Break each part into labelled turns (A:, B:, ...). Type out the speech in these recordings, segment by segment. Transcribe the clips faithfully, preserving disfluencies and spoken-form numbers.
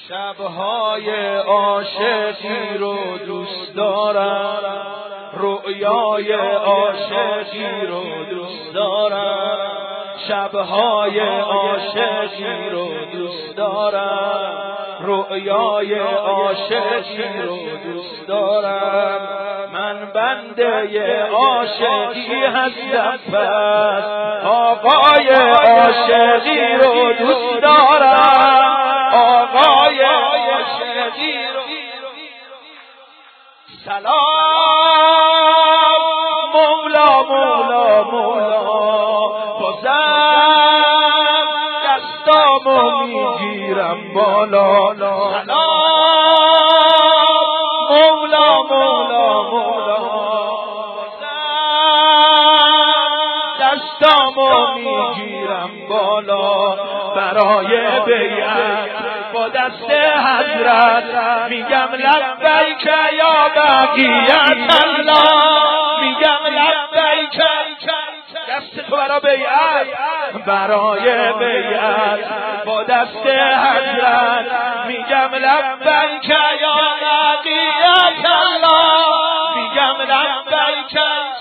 A: شبهای عاشقی رو دوست دارم، رؤیای عاشقی رو دوست دارم، شبهای عاشقی رو دوست دارم، رؤیای عاشقی رو دوست دارم. من بنده عاشقی هستم، پس آقای عاشقی رو دوست دارم، آقای عاشقی رو. سلام مولا مولا مولا، بازم دستامو میگیرم بالا. سلام مولا مولا مولا، بازم دستامو میگیرم بالا. برای بیعت با دست حضرت میگم لبیک یا بقیت الله، میگم لبیک. دست تو برای بیعت، برای بیعت با دست حضرت میگم لبیک یا بقیت الله، میگم لبیک.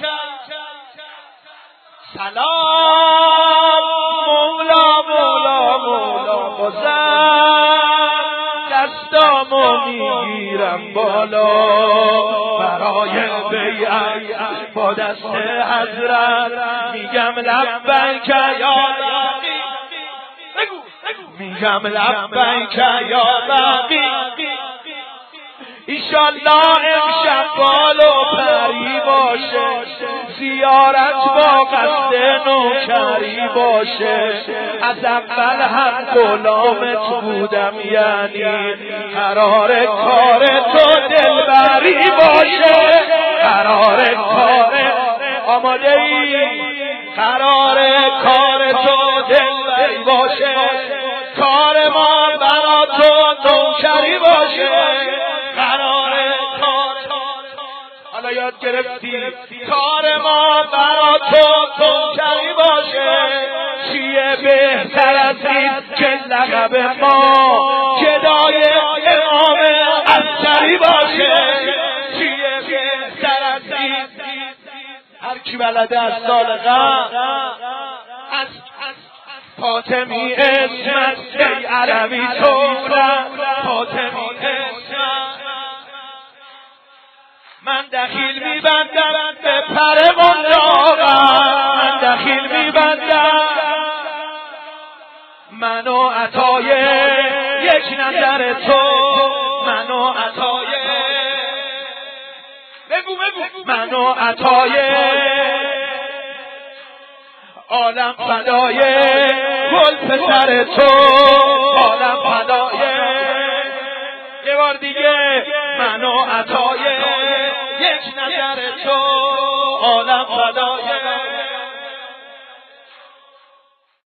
A: سلام مولا مولا مولا، بازم دستامو میگیرم بالا. برای بیعت با دست حضرت میگم لبیک یا باقی، میگم لبیک یا باقی. ایشالله امشب بال و پری باشه، زیارت با قصد نوکری باشه. از اول هم غلامت بودم، یعنی قرار کار تو دلبری باشه، قرار کار آماده ای، قرار کار تو دلبری باشه، کار ما برا تو نوکری باشه، قرار کار. حالا یاد گرفتی کار ما برا تو نوکری باشه. چیه بهتر از این که لقب ما گدای امام عسکری باشه؟ چیه بهتر از این؟ هر کی بلده از سال قبل از فاطمی اسمت، ای عربی تورم فاطمی اسمت. من دخیل میبندم به پر منداغم، من دخیل میبندم منو عطای یک نظر تو، منو عطای بگو بگو منو عطای عالم فدای گل پسر تو، عالم فدای. یه بار دیگه منو عطای یک نظر تو، عالم فدای.